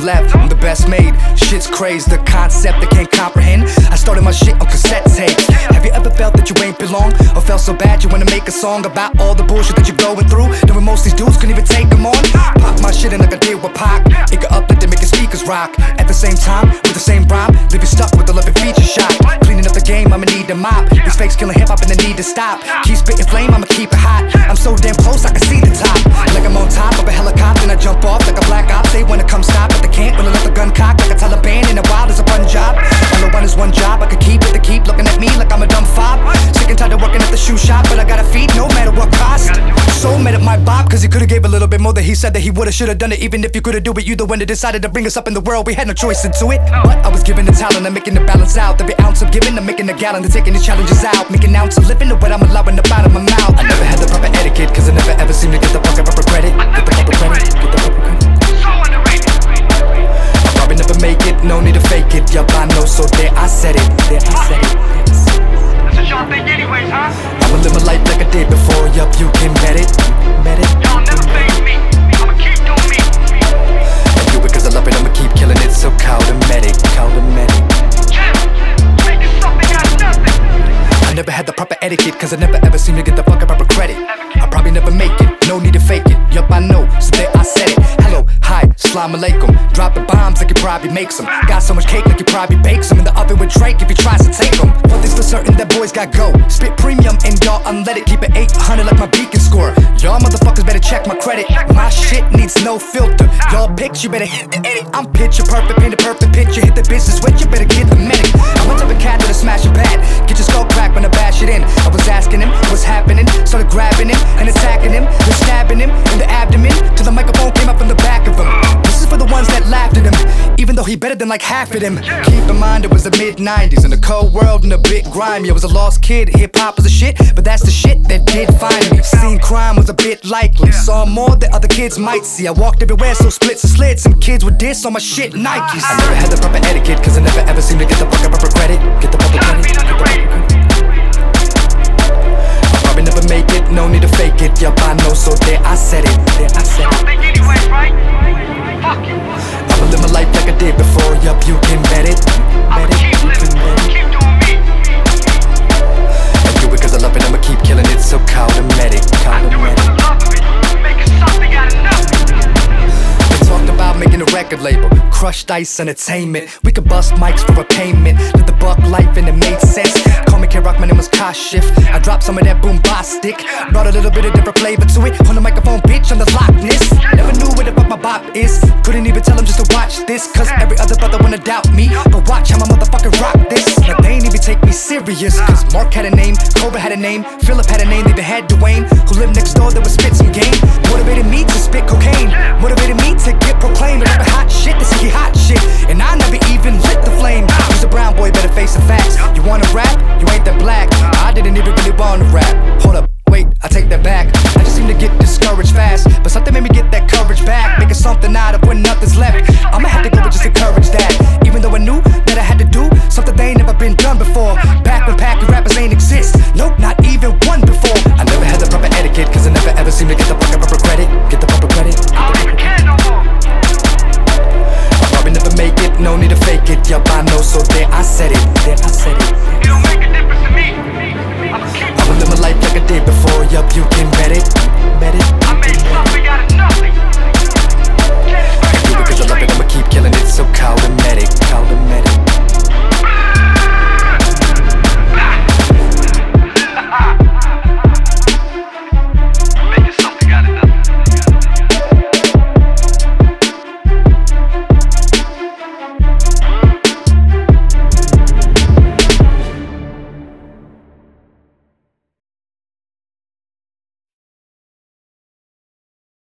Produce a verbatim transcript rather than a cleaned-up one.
nothing left. I'm the best made, shit's crazy, the concept they can't comprehend. I started my shit on cassette tapes. Have you ever felt that you ain't belong? Or felt so bad you wanna make a song about all the bullshit that you're going through? Knowing most these dudes couldn't even take them on. Pop my shit in like I did with Pac. It got uplift and make your speakers rock. At the same time, with the same rhyme, leave you stuck with the loving feature shot. Cleaning up the game, I'ma need to mop. These fakes killing hip-hop and they need to stop. Keep spitting flame, I'ma keep it hot. I'm so damn close, I can see the top. Like I'm on top of a helicopter and I jump off like a black ops. They wanna come stop, but they can't when I let the gun cock. Like a Taliban in the wild as a fun job. All I want is one job, I could keep it. They keep looking at me like I'm a dumb fob. Sick and tired of working at the shoe shop, but I gotta feed no matter what cost. So mad at my bop, cause he could've gave a little bit more than he said that he would've, should've done it. Even if you could've do it, you the one that decided to bring us up in the world. We had no choice into it, but I was given the talent of making the balance out. Every ounce of giving, I'm making a gallon of taking the challenges out. Making an ounce of living to what I'm allowing up out of my mouth. I never had the proper etiquette, cause I never ever seemed to get the fucking proper credit. Get the proper credit, get the proper credit. I'll probably never make it, no need to fake it. Yup, I know, so there I said it, there I said it. That's what y'all think anyways, huh? I'ma live my life like I did before, yup, you can bet it, bet it. Y'all never fake me, I'ma keep doing me. I do it cause I love it, I'ma keep killing it, so call the medic, call the medic. Yeah, making something out of nothing. I never had the proper etiquette, cause I never ever seem to get the fucking proper credit. I'll probably never make it, no need to fake it. Yup, I know, so there I said it. Hello, hi, salam alaikum. Dropping bombs like he probably makes them. Got so much cake like he probably bakes them in the oven with Drake if he tries to take them. One thing's for certain, that boys got go. Spit premium and y'all unleaded. Keep it eight hundred like my beacon score. Y'all motherfuckers better check my credit. My shit needs no filter. Y'all pics, you better hit the edit. I'm picture perfect, paint a perfect picture. Hit the business with you, better get the medic. I'm a type of cat that'll smash a bat. Get your skull cracked when I bash it in. I was asking him what's happening. Started grabbing him and attacking him. Then stabbing him in the abdomen till the microphone came up from the back of him. This is for the ones that laughed at him, even though he better than like half of them. Keep in mind it was the mid nineties in a cold world and a bit grimy. I was a lost kid, hip hop was a shit, but that's the shit that did find me. Seeing crime was a bit likely, saw more than other kids might see. I walked everywhere, so splits and slits. Some kids would diss on my shit Nikes. I never had the proper etiquette, cause I never ever seemed to get the fucking proper credit. Get the proper credit, get the proper credit. I'll probably never make it, no need to fake it. Yup, I know, so there I said it, there I said it. Y'all think anyways, right? Fuck it. I'ma live my life like I did before, yup, you can bet it, I'ma bet it, keep you living, can bet it. keep doing me. I do it cause I love it, I'ma keep killing it, so call the medic, call I the do it medic. for the love of it, making something out of nothing. They talked about making a record label, crushed ice entertainment. We could bust mics for a payment, live the buck life and it made sense. Call me K-Rock, my name was Kashif. I dropped some of that boom bombastic, brought a little bit of different flavor to it. On the microphone, bitch, on the Loch Ness. Never knew where the fuck my bop is. Couldn't even tell him just to watch this, cause every other brother wanna doubt me. But watch how my motherfucker rock this. Now they ain't even take me serious, cause Mark had a name, Cobra had a name, Philip had a name, they even had Dwayne, who lived next door that would spit some game. Motivated me to spit cocaine, motivated me to get proclaimed. Rapping hot shit, to see hot shit, and I never even lit the flame. Who's a brown boy, better face the facts. You wanna rap? You ain't that black. I didn't even really wanna rap. Hold up, wait, I take that back. I just seem to get discouraged fast, but something made me get that courage back. Making something out of when nothing's left.